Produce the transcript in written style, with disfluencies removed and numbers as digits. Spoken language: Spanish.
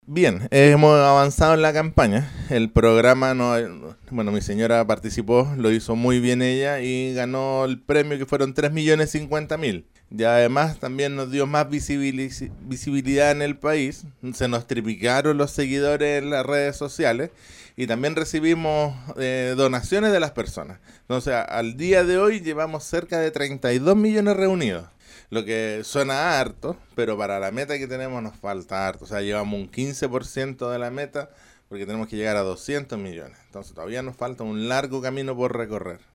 Bien, hemos avanzado en la campaña. El programa, bueno, mi señora participó, lo hizo muy bien ella y ganó el premio que fueron 3.050.000. Y además también nos dio más visibilidad en el país. Se nos triplicaron los seguidores en las redes sociales y también recibimos donaciones de las personas. Entonces, al día de hoy llevamos cerca de 32 millones reunidos. Lo que suena harto, pero para la meta que tenemos nos falta harto. O sea, llevamos un 15% de la meta porque tenemos que llegar a 200 millones. Entonces todavía nos falta un largo camino por recorrer.